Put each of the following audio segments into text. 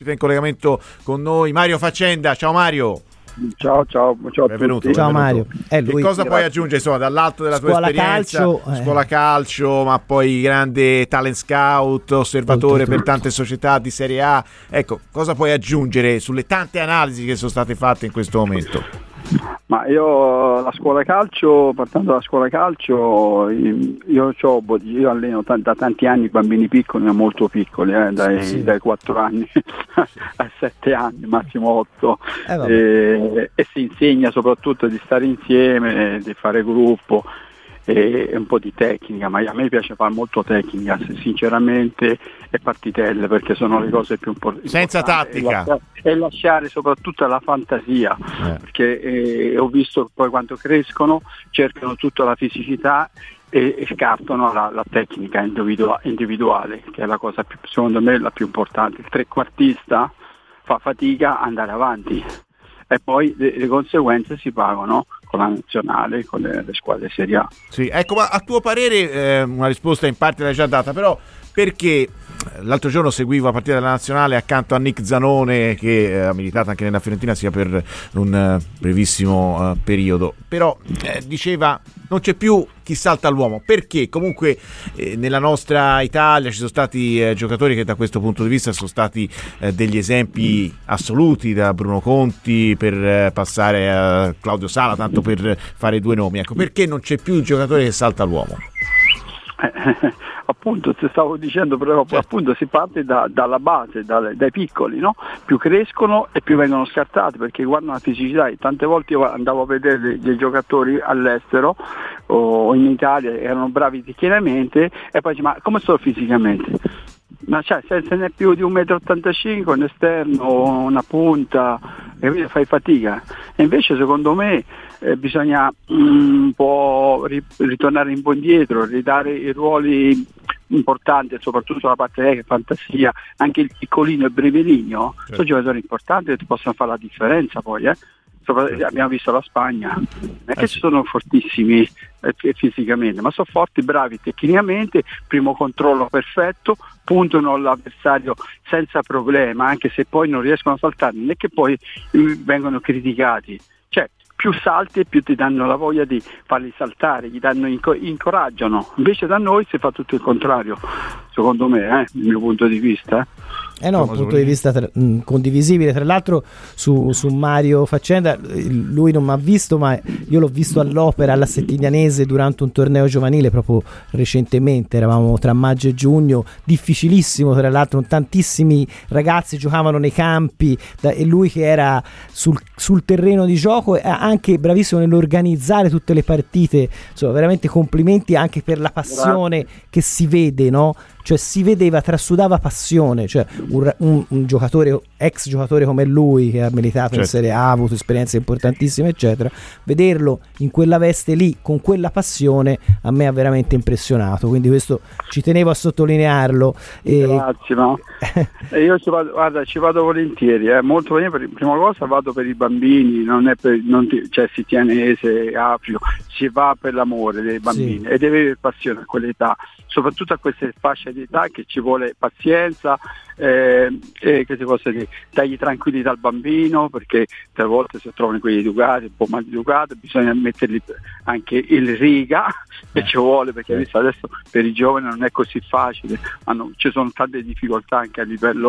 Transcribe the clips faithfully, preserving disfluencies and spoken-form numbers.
in collegamento con noi Mario Faccenda. Ciao Mario. Ciao, ciao, ciao, benvenuto, ciao Mario. Eh, lui, che cosa grazie. puoi aggiungere insomma, dall'alto della tua Scuola esperienza? calcio, eh. Scuola calcio, ma poi grande talent scout, osservatore Tutto, per tutto. tante società di Serie A. Ecco, cosa puoi aggiungere sulle tante analisi che sono state fatte in questo momento? Ma io la scuola calcio, partendo dalla scuola calcio, io, c'ho, io alleno t- da tanti anni bambini piccoli, ma molto piccoli, eh, dai, sì. dai quattro anni ai sette anni, massimo otto, Eh, e, e si insegna soprattutto di stare insieme, di fare gruppo e un po' di tecnica, ma a me piace fare molto tecnica, sinceramente, e partitelle, perché sono le cose più importanti. Senza tattica. E lasciare, e lasciare soprattutto alla fantasia, Eh. perché eh, ho visto poi quando crescono cercano tutta la fisicità e, e scartano la, la tecnica individua- individuale, che è la cosa più, secondo me, la più importante. Il trequartista fa fatica ad andare avanti e poi le, le conseguenze si pagano con la nazionale, con le, le squadre Serie A. Sì, ecco, ma a tuo parere, eh, una risposta in parte l'hai già data, però perché l'altro giorno seguivo la partita della nazionale accanto a Nick Zanone, che eh, ha militato anche nella Fiorentina sia per un eh, brevissimo eh, periodo, però eh, diceva non c'è più chi salta all'uomo, perché comunque eh, nella nostra Italia ci sono stati eh, giocatori che da questo punto di vista sono stati eh, degli esempi assoluti, da Bruno Conti per eh, passare a Claudio Sala, tanto per fare due nomi. Ecco, perché non c'è più il giocatore che salta all'uomo? Eh, appunto, ti stavo dicendo, però certo. appunto si parte da, dalla base, dai, dai piccoli, no? Più crescono e più vengono scartati, perché guardano la fisicità. Tante volte io andavo a vedere dei, dei giocatori all'estero o in Italia, erano bravi tecnicamente, e poi dici, ma come sono fisicamente? Ma cioè, se ne è più di un metro e ottantacinque, un esterno, una punta, e quindi fai fatica. E invece secondo me eh, bisogna mm, un po' ri- ritornare un po' indietro, ridare i ruoli importanti, soprattutto la parte tecnica, fantasia, anche il piccolino e il brevilineo, certo. Sono giocatori importanti che ti possono fare la differenza poi, eh. Sopra- certo. Abbiamo visto la Spagna, non è che Eh, ci sì. sono fortissimi eh, fisicamente, ma sono forti, bravi tecnicamente, primo controllo perfetto, puntano l'avversario senza problema, anche se poi non riescono a saltare, non è che poi eh, vengono criticati, cioè più salti e più ti danno la voglia di farli saltare, gli danno inco- incoraggiano, invece da noi si fa tutto il contrario, secondo me, eh, dal mio punto di vista. Eh. Eh no, un punto di vista tra, mh, condivisibile. Tra l'altro su, su Mario Faccenda, lui non mi ha visto, ma io l'ho visto all'Opera, alla Settignanese, durante un torneo giovanile proprio recentemente, eravamo tra maggio e giugno, difficilissimo tra l'altro, tantissimi ragazzi giocavano nei campi da, e lui che era sul, sul terreno di gioco, e anche bravissimo nell'organizzare tutte le partite. Insomma, veramente complimenti anche per la passione Grazie. Che si vede, no? Cioè si vedeva, trasudava passione, cioè un, un, un giocatore, ex giocatore come lui, che ha militato certo. in Serie A, ha avuto esperienze importantissime eccetera, vederlo in quella veste lì con quella passione a me ha veramente impressionato, quindi questo ci tenevo a sottolinearlo. E... Grazie, no? E io ci vado, guarda, ci vado volentieri, eh, molto volentieri. Prima cosa vado per i bambini, non è per, non ti, cioè Sitianese, Africo, si va per l'amore dei bambini, sì. E deve avere passione a quell'età, soprattutto a queste fasce di età che ci vuole pazienza, eh, e che si possa dire, dagli tranquillità al bambino, perché a volte si trovano quelli educati, un po' maleducati, bisogna metterli anche in riga, che ci vuole, perché eh. visto adesso per i giovani non è così facile, hanno, ci sono tante difficoltà anche a livello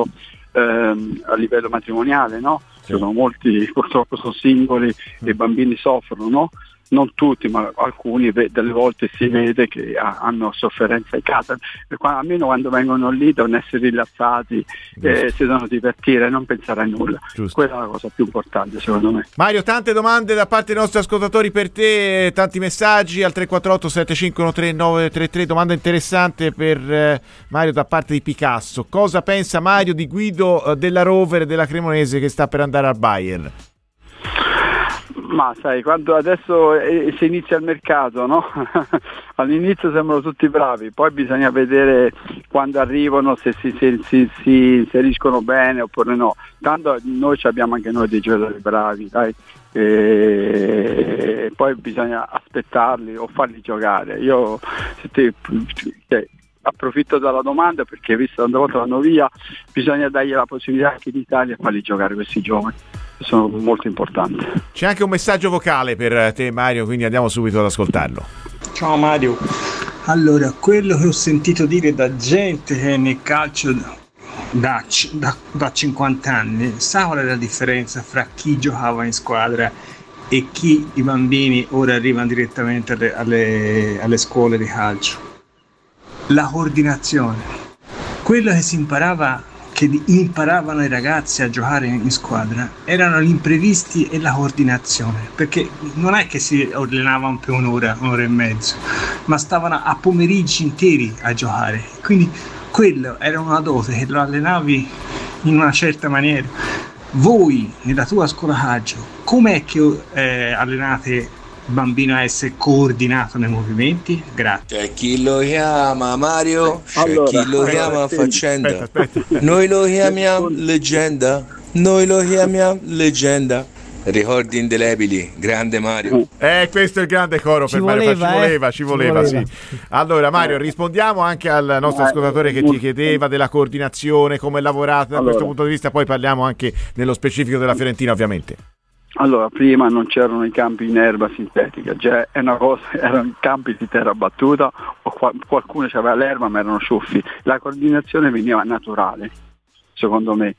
ehm, a livello matrimoniale, no? Sì. Ci sono molti purtroppo sono singoli mm. e i bambini soffrono, no? Non tutti, ma alcuni delle volte si vede che hanno sofferenza in casa, almeno quando vengono lì devono essere rilassati, eh, si devono divertire e non pensare a nulla. Giusto. Quella è la cosa più importante secondo me. Mario, tante domande da parte dei nostri ascoltatori per te, tanti messaggi al tre quattro otto sette cinque uno tre nove tre tre. Domanda interessante per eh, Mario da parte di Picasso: cosa pensa Mario di Guido eh, della Rover e della Cremonese che sta per andare al Bayern? Ma sai, quando adesso eh, si inizia il mercato, no? All'inizio sembrano tutti bravi, poi bisogna vedere quando arrivano se si, si, si, si inseriscono bene oppure no. Tanto noi abbiamo anche noi dei giocatori bravi, dai. E poi bisogna aspettarli o farli giocare. Io se te, cioè, approfitto della domanda perché visto che una volta vanno via bisogna dargli la possibilità anche in Italia di farli giocare questi giovani, sono molto importanti. C'è anche un messaggio vocale per te Mario, quindi andiamo subito ad ascoltarlo. Ciao Mario, allora quello che ho sentito dire da gente che nel calcio da, da, da cinquanta anni sa qual è la differenza fra chi giocava in squadra e chi i bambini ora arrivano direttamente alle, alle, alle scuole di calcio? La coordinazione, quello che si imparava, che imparavano i ragazzi a giocare in squadra erano gli imprevisti e la coordinazione, perché non è che si allenavano per un'ora, un'ora e mezzo, ma stavano a pomeriggi interi a giocare, quindi quello era una dote che lo allenavi in una certa maniera. Voi nella tua scuola calcio com'è che eh, allenate il bambino a essere coordinato nei movimenti? Grazie. C'è chi lo chiama Mario, c'è allora, chi lo chiama aspetta, Faccenda. Aspetta, aspetta. Noi lo chiamiamo leggenda, noi lo chiamiamo leggenda. Ricordi indelebili, grande Mario. Eh, questo è il grande coro Ci per Mario, voleva, ci voleva, eh? ci Ci voleva, voleva. sì. Allora Mario, rispondiamo anche al nostro Eh, ascoltatore che ti molto- chiedeva della coordinazione, come è lavorato da Allora. questo punto di vista, poi parliamo anche nello specifico della Fiorentina ovviamente. Allora, prima non c'erano i campi in erba sintetica, cioè è una cosa, erano campi di terra battuta o qual- qualcuno aveva l'erba ma erano ciuffi. La coordinazione veniva naturale, secondo me.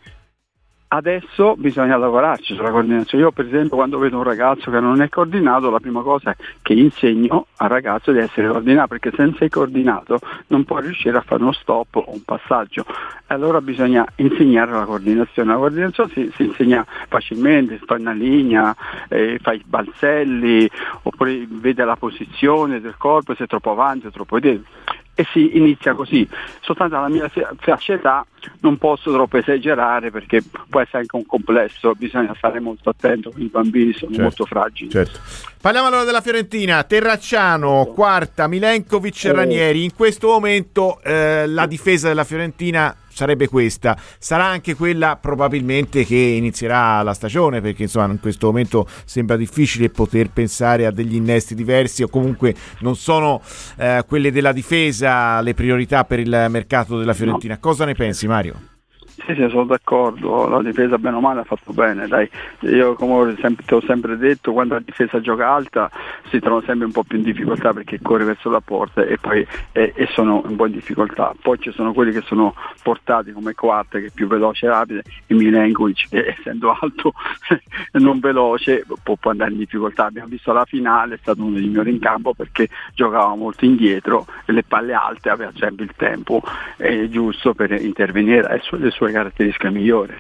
Adesso bisogna lavorarci sulla coordinazione. Io per esempio quando vedo un ragazzo che non è coordinato, la prima cosa è che insegno al ragazzo di essere coordinato, perché se non sei coordinato non puoi riuscire a fare uno stop o un passaggio. Allora bisogna insegnare la coordinazione. La coordinazione si, si insegna facilmente, fai una linea, eh, fai i balzelli, oppure vede la posizione del corpo, se è troppo avanti o troppo dietro. E si inizia così. Soltanto alla mia fascia età non posso troppo esagerare perché può essere anche un complesso, bisogna stare molto attento, i bambini sono Certo, molto fragili. Certo. Parliamo allora della Fiorentina. Terracciano, quarta, Milenkovic e Ranieri. In questo momento eh, la difesa della Fiorentina sarebbe questa, sarà anche quella probabilmente che inizierà la stagione, perché insomma in questo momento sembra difficile poter pensare a degli innesti diversi, o comunque non sono eh, quelle della difesa le priorità per il mercato della Fiorentina. No. Cosa ne pensi Mario? Sì, sì, sono d'accordo, la difesa bene o male ha fatto bene, dai. Io come ho sempre, ti ho sempre detto, quando la difesa gioca alta si trovano sempre un po' più in difficoltà perché corre verso la porta e poi e, e sono un po' in difficoltà. Poi ci sono quelli che sono portati come quarta, che è più veloce e rapido, e Milenkovic che essendo alto e non veloce può, può andare in difficoltà. Abbiamo visto la finale, è stato uno dei migliori in campo perché giocava molto indietro e le palle alte, aveva sempre il tempo eh, giusto per intervenire, è le sue caratteristiche migliori.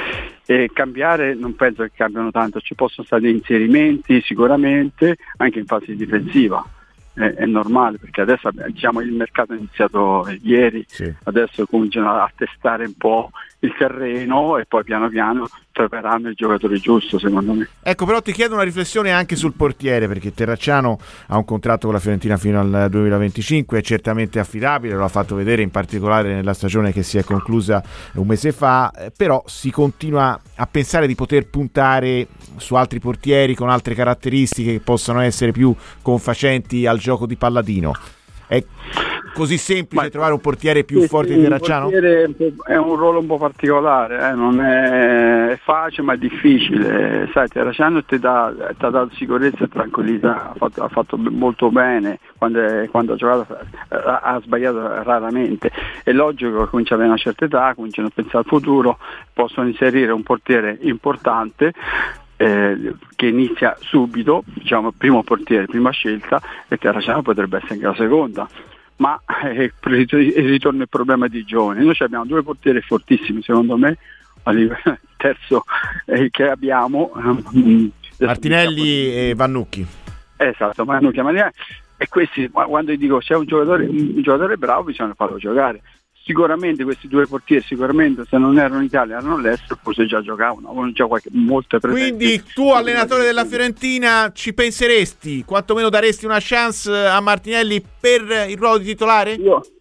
E cambiare non penso che cambiano tanto, ci possono stare dei inserimenti sicuramente anche in fase difensiva, è, è normale perché adesso diciamo il mercato è iniziato ieri, sì. Adesso cominciano a testare un po' il terreno e poi piano piano troveranno il giocatore giusto, secondo me. Ecco, però ti chiedo una riflessione anche sul portiere, perché Terracciano ha un contratto con la Fiorentina fino al duemilaventicinque, è certamente affidabile, lo ha fatto vedere in particolare nella stagione che si è conclusa un mese fa, però si continua a pensare di poter puntare su altri portieri con altre caratteristiche che possano essere più confacenti al gioco di Palladino. È così semplice Ma, trovare un portiere più sì, forte sì, di Terracciano? Il portiere è un ruolo un po' particolare, eh? Non è, è facile ma è difficile. Sai, Terracciano ti dà, ti ha dato sicurezza e tranquillità, ha fatto, ha fatto molto bene quando, è, quando ha giocato, ha, ha sbagliato raramente. È logico che comincia ad avere una certa età, cominciano a pensare al futuro, possono inserire un portiere importante. Eh, che inizia subito, diciamo primo portiere, prima scelta, e Terracciano potrebbe essere anche la seconda, ma eh, ritorna il problema di giovani. Noi abbiamo due portieri fortissimi secondo me, a livello terzo eh, che abbiamo um, Martinelli e Vannucchi. Esatto, Vannucchi e Martinelli, e questi quando dico c'è un giocatore, un giocatore bravo bisogna farlo giocare. Sicuramente questi due portieri, sicuramente se non erano in Italia erano all'estero, forse già giocavano, avevano già qualche, molte presenze. Quindi tu, allenatore della Fiorentina, ci penseresti, quantomeno daresti una chance a Martinelli per il ruolo di titolare? Io,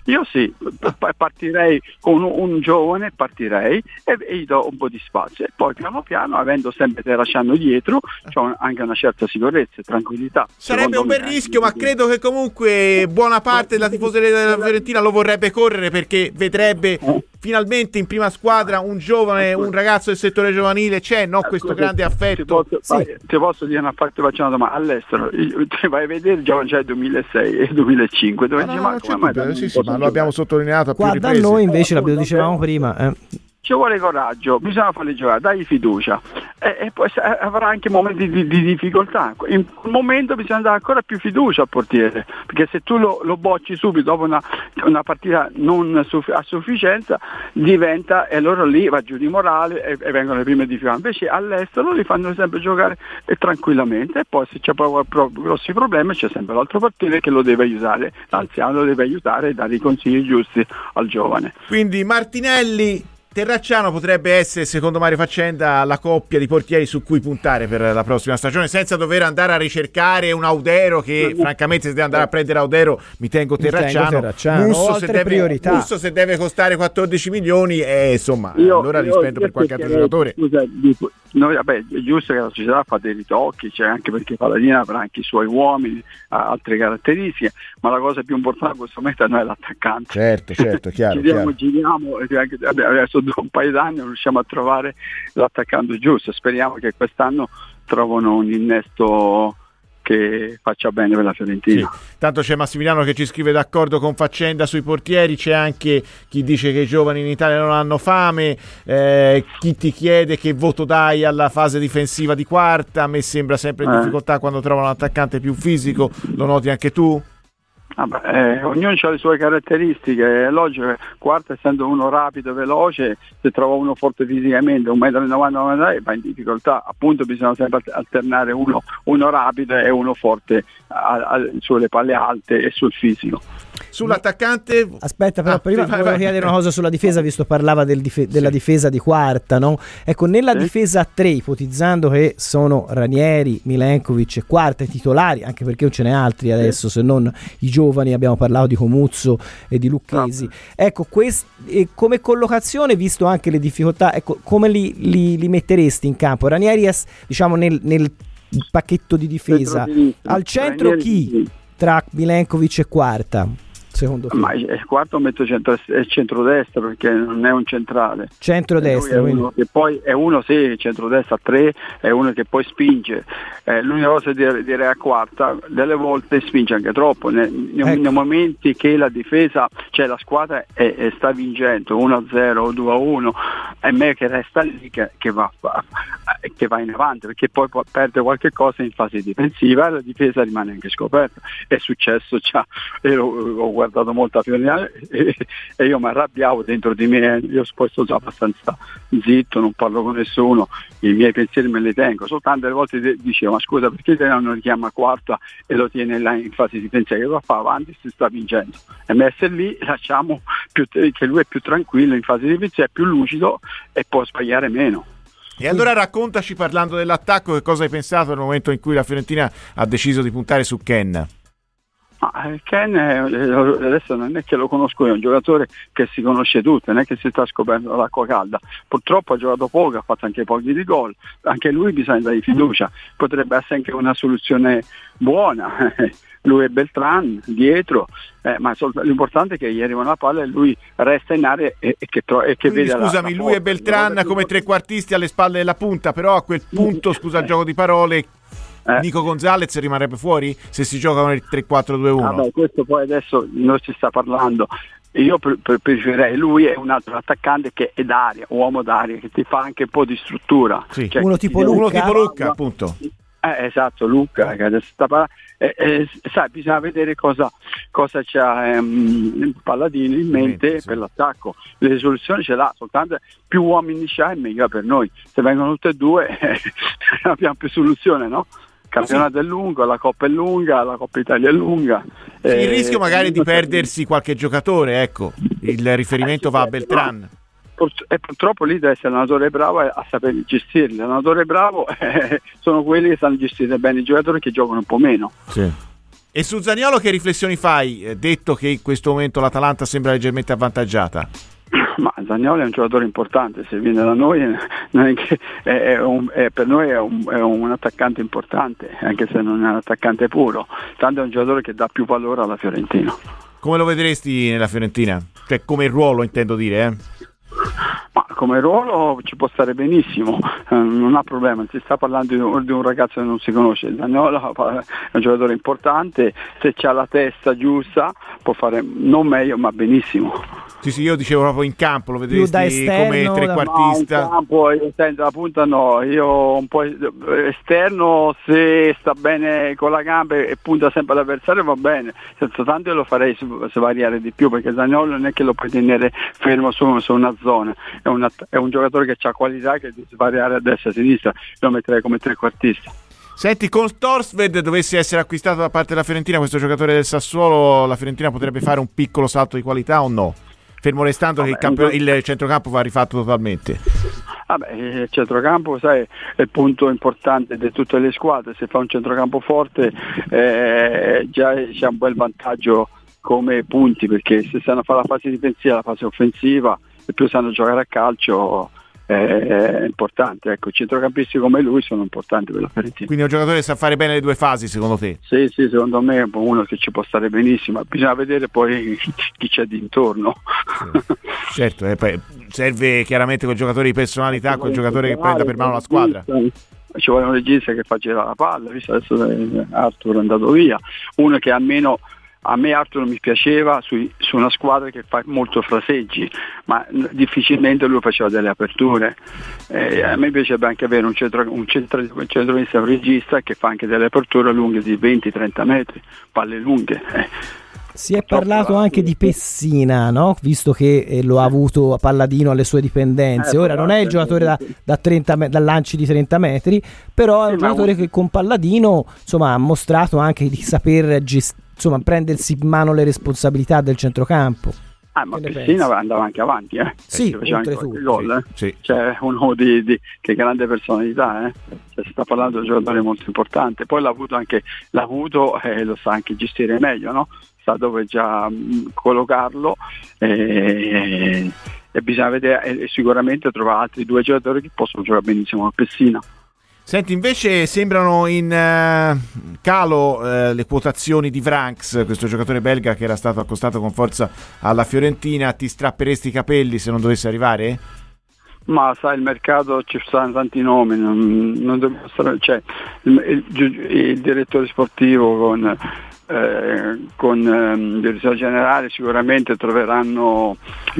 Io sì, partirei con un, un giovane, partirei e, e gli do un po' di spazio e poi piano piano, avendo sempre Terracciano dietro, c'ho anche una certa sicurezza e tranquillità. Sarebbe un bel rischio, ma credo che comunque buona parte della tifoseria della Fiorentina lo vorrebbe correre, perché vedrebbe finalmente in prima squadra un giovane, un ragazzo del settore giovanile, c'è no questo grande affetto. Ti posso, sì. ti posso dire una parte, faccio una domanda, all'estero ti vai a vedere già nel duemilasei e duemilacinque dove no, dice, no, ma come mai sì, sì, ma lo abbiamo sottolineato a più qua riprese. Da noi invece lo dicevamo prima, eh. ci vuole coraggio, bisogna farli giocare, dagli fiducia e, e poi avrà anche momenti di, di difficoltà. In quel momento bisogna dare ancora più fiducia al portiere, perché se tu lo, lo bocci subito dopo una, una partita non suff- a sufficienza, diventa, e allora lì va giù di morale e, e vengono le prime difficoltà. Invece all'estero li fanno sempre giocare eh, tranquillamente, e poi se c'è proprio pro- grossi problemi c'è sempre l'altro portiere che lo deve aiutare, l'anziano lo deve aiutare e dare i consigli giusti al giovane. Quindi Martinelli, Terracciano potrebbe essere, secondo Mario Faccenda, la coppia di portieri su cui puntare per la prossima stagione, senza dover andare a ricercare un Audero, che no, francamente se devo andare a prendere Audero mi tengo Terracciano, mi tengo Terracciano. Musso, se deve, Musso se deve costare quattordici milioni e insomma io, allora li spendo per qualche altro giocatore. Scusa, noi, vabbè, è giusto che la società fa dei ritocchi, cioè anche perché Paladina avrà anche i suoi uomini, ha altre caratteristiche, ma la cosa più importante in questo momento non è l'attaccante. Certo, certo, chiaro. Giriamo, giriamo, adesso dopo un paio d'anni non riusciamo a trovare l'attaccante giusto, speriamo che quest'anno trovano un innesto che faccia bene per la Fiorentina. Sì. Tanto c'è Massimiliano che ci scrive d'accordo con Faccenda sui portieri, c'è anche chi dice che i giovani in Italia non hanno fame, eh, chi ti chiede che voto dai alla fase difensiva di Quarta. A me sembra sempre in eh. difficoltà quando trovano un attaccante più fisico, lo noti anche tu? Vabbè, eh, ognuno ha le sue caratteristiche, è logico che Quarta, essendo uno rapido e veloce, se trova uno forte fisicamente, un metro e novanta va in difficoltà, appunto bisogna sempre alternare uno, uno rapido e uno forte a, a, sulle palle alte e sul fisico. Sull'attaccante, aspetta, però ah, prima vai, volevo vai. chiedere una cosa sulla difesa, visto parlava del dif- della sì. difesa di Quarta, no? Ecco, nella sì. difesa a tre, ipotizzando che sono Ranieri, Milenkovic e Quarta i titolari, anche perché non ce n'è altri adesso, sì. se non i giovani, abbiamo parlato di Comuzzo e di Lucchesi. No. Ecco, quest- e come collocazione, visto anche le difficoltà, ecco, come li, li, li metteresti in campo? Ranieri, diciamo, nel, nel pacchetto di difesa, al centro Ranieri, chi? Sì. Tra Milenkovic e Quarta, secondo te? Ma il Quarto metto centro, è centrodestra, perché non è un centrale. Centrodestra, è uno che poi è uno sì, centrodestra tre, è uno che poi spinge. Eh, l'unica cosa di dire a Quarta, delle volte spinge anche troppo, nei, ecco. nei momenti che la difesa, cioè la squadra è, è sta vincendo uno a zero o due a uno, è meglio che resta lì che, che, va, che va in avanti, perché poi può perdere qualche cosa in fase difensiva e la difesa rimane anche scoperta. È successo già, io ho guardato molto a Fiorentina e, e io mi arrabbiavo dentro di me, io poi sto già abbastanza zitto, non parlo con nessuno, i miei pensieri me li tengo, soltanto delle volte dicevo, ma scusa, perché te non richiama Quarta e lo tiene là in fase difensiva, che lo fa avanti, si sta vincendo, e messi lì lasciamo più, che lui è più tranquillo in fase difensiva, è più lucido e può sbagliare meno. E allora raccontaci, parlando dell'attacco, che cosa hai pensato nel momento in cui la Fiorentina ha deciso di puntare su Ken? Ah, Ken è, adesso non è che lo conosco io, è un giocatore che si conosce tutto, non è che si sta scoprendo l'acqua calda, purtroppo ha giocato poco, ha fatto anche pochi di gol, anche lui bisogna dargli fiducia, potrebbe essere anche una soluzione buona. Lui e Beltran dietro, eh, ma l'importante è che gli arriva una palla e lui resta in area e, e che, tro- e che vede scusami, la, la lui e Beltran come trequartisti alle spalle della punta, però a quel punto, scusa il gioco di parole, Eh. Nico Gonzalez rimarrebbe fuori se si gioca con il tre quattro due uno. Vabbè, questo poi adesso non si sta parlando. Io pre- pre- preferirei lui e un altro attaccante che è d'aria, uomo d'aria, che ti fa anche un po' di struttura. Sì. Cioè, uno tipo Luca, uno tipo Luca appunto. Eh, esatto, Luca, che adesso sta parlando. Eh, eh, sai, bisogna vedere cosa, cosa c'ha ehm, Palladino in mente, sì, per l'attacco. Le soluzioni ce l'ha, soltanto più uomini c'ha è meglio per noi. Se vengono tutte e due eh, abbiamo più soluzione, no? Il campionato sì. è lungo, la Coppa è lunga, la Coppa Italia è lunga. Sì, eh, il rischio magari di perdersi qualche giocatore, ecco, il riferimento eh, sì, va a Beltran. No. E purtroppo lì deve essere l'allenatore bravo a saper gestirli. L'allenatore bravo eh, sono quelli che sanno gestire bene i giocatori che giocano un po' meno. Sì. E su Zaniolo che riflessioni fai, eh, detto che in questo momento l'Atalanta sembra leggermente avvantaggiata? Ma Zaniolo è un giocatore importante, se viene da noi non è che è, è un, è, per noi è un, è un attaccante importante, anche se non è un attaccante puro, tanto è un giocatore che dà più valore alla Fiorentina. Come lo vedresti nella Fiorentina? Cioè come ruolo intendo dire, eh? Ma come ruolo ci può stare benissimo, eh, non ha problema, si sta parlando di un, di un ragazzo che non si conosce, Zaniolo è un giocatore importante, se c'ha la testa giusta può fare non meglio ma benissimo. Sì, sì, io dicevo proprio in campo, lo vedresti esterno, come trequartista? No, in campo, io sento la punta no, io un po' esterno, se sta bene con la gamba e punta sempre all'avversario va bene, senza tanto io lo farei se, se variare di più, perché Zaniolo non è che lo puoi tenere fermo su, su una zona, è, una, è un giocatore che ha qualità che deve svariare a destra e a sinistra, lo metterei come trequartista. Senti, con Torsved dovesse essere acquistato da parte della Fiorentina questo giocatore del Sassuolo, la Fiorentina potrebbe fare un piccolo salto di qualità o no? Fermo restando Vabbè, che il, campo, il centrocampo va rifatto totalmente. Vabbè, il centrocampo sai, è il punto importante di tutte le squadre, se fa un centrocampo forte eh, già c'è un bel vantaggio come punti, perché se sanno fare la fase difensiva, la fase offensiva e più sanno giocare a calcio è importante, ecco, centrocampisti come lui sono importanti per la Fiorentina. Quindi è un giocatore che sa fare bene le due fasi secondo te? Sì, sì, secondo me è uno che ci può stare benissimo, bisogna vedere poi chi c'è d'intorno. Sì. Certo, eh, poi serve chiaramente quel giocatore di personalità, quel giocatore che prenda per mano la squadra. Ci vuole un regista che fa girare la palla, visto adesso Arthur è andato via, uno che almeno. A me Arthur mi piaceva su, su una squadra che fa molto fraseggi, ma difficilmente lui faceva delle aperture. Eh, a me piacerebbe anche avere un centro, un centro, un centrocampista, un regista che fa anche delle aperture lunghe di venti trenta metri, palle lunghe. Eh. Si è parlato anche di Pessina, no? Visto che eh, lo ha avuto a Palladino alle sue dipendenze. Ora non è il giocatore da, da, trenta, da lanci di trenta metri, però è un giocatore che con Palladino insomma, ha mostrato anche di saper gestire, insomma, prendersi in mano le responsabilità del centrocampo. Ah, ma Pessina andava anche avanti, eh? Sì, oltretutto. Gol, eh? Sì. C'è uno di, di che grande personalità, eh? Cioè, si sta parlando di un giocatore molto importante. Poi l'ha avuto anche, l'ha avuto e eh, lo sa anche gestire meglio, no? Sa dove già mh, collocarlo e, e bisogna vedere, e sicuramente trova altri due giocatori che possono giocare benissimo a Pessina. Senti, invece sembrano in uh, calo uh, le quotazioni di Vranks, questo giocatore belga che era stato accostato con forza alla Fiorentina. Ti strapperesti i capelli se non dovesse arrivare? Ma sai, il mercato ci sono tanti nomi, non, non dobbiamo stare, cioè, il, il, il direttore sportivo con, eh, con eh, il direttore generale sicuramente troveranno,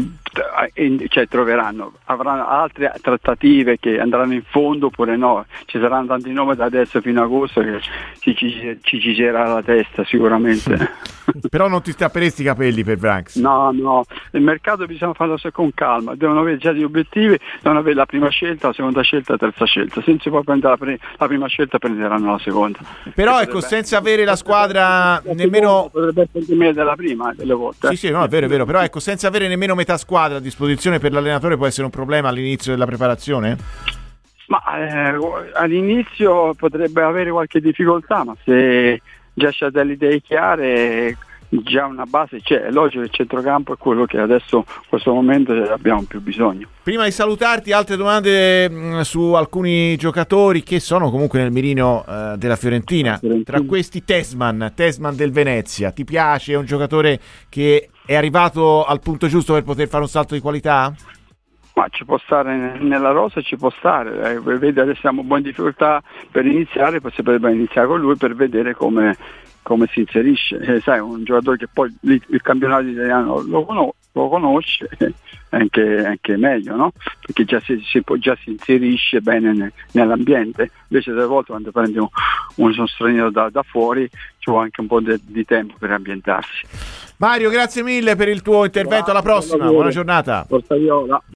cioè troveranno, avranno altre trattative che andranno in fondo oppure no, ci saranno tanti nomi da adesso fino a agosto che ci, ci, ci girerà la testa sicuramente. Però non ti strapperesti i capelli per Vranks? No, no, il mercato bisogna farlo con calma, devono avere già gli obiettivi, devono avere la prima scelta, la seconda scelta, la terza scelta, se non si può prendere la, pre- la prima scelta prenderanno la seconda. Però ecco, senza avere la squadra la nemmeno... Potrebbe essere meglio della prima delle volte. Sì, sì, no, è vero, è vero, però ecco, senza avere nemmeno metà squadra a disposizione per l'allenatore può essere un problema all'inizio della preparazione? Ma eh, all'inizio potrebbe avere qualche difficoltà, ma se già c'ha delle idee chiare, già una base c'è, è logico che il centrocampo è quello che adesso in questo momento abbiamo più bisogno. Prima di salutarti, altre domande mh, su alcuni giocatori che sono comunque nel mirino uh, della Fiorentina. Fiorentina. Tra questi Tesman, Tesman del Venezia, ti piace? È un giocatore che è arrivato al punto giusto per poter fare un salto di qualità? Ma ci può stare nella rosa, ci può stare, eh, vedi adesso siamo un po' in difficoltà per iniziare, poi si potrebbe iniziare con lui per vedere come, come si inserisce, eh, sai, un giocatore che poi il, il campionato italiano lo, con- lo conosce, eh, anche, anche meglio, no? Perché già si, si, già si inserisce bene ne, nell'ambiente, invece delle volte quando prendi un, uno straniero da, da fuori ci vuole anche un po' de, di tempo per ambientarsi. Mario, grazie mille per il tuo intervento, alla prossima, buona giornata. Forza Viola.